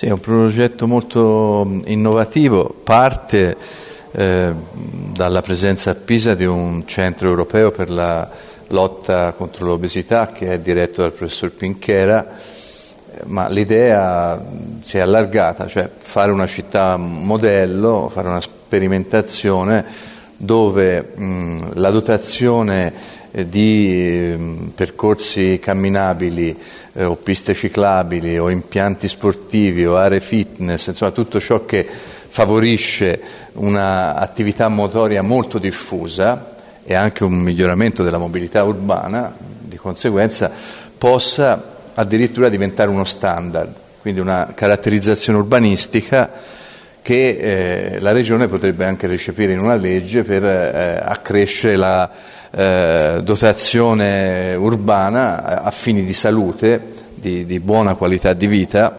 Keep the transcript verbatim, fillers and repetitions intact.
Sì, è un progetto molto innovativo, parte eh, dalla presenza a Pisa di un centro europeo per la lotta contro l'obesità che è diretto dal professor Pinchera, ma l'idea si è allargata, cioè fare una città modello, fare una sperimentazione dove mh, la dotazione di mh, percorsi camminabili eh, o piste ciclabili o impianti sportivi o aree fitness, insomma tutto ciò che favorisce un'attività motoria molto diffusa e anche un miglioramento della mobilità urbana, di conseguenza possa addirittura diventare uno standard, quindi una caratterizzazione urbanistica che eh, la Regione potrebbe anche recepire in una legge per eh, accrescere la eh, dotazione urbana a fini di salute, di, di buona qualità di vita